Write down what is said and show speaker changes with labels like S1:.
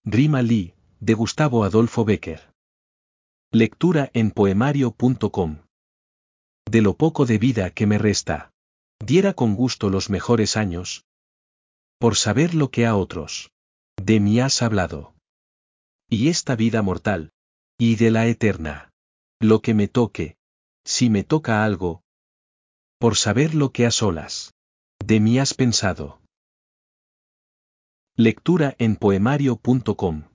S1: Rima Lee, de Gustavo Adolfo Bécquer. Lectura en poemario.com. De lo poco de vida que me resta, diera con gusto los mejores años, por saber lo que a otros de mí has hablado. Y esta vida mortal, y de la eterna, lo que me toque, si me toca algo, por saber lo que a solas de mí has pensado. Lectura en poemario.com.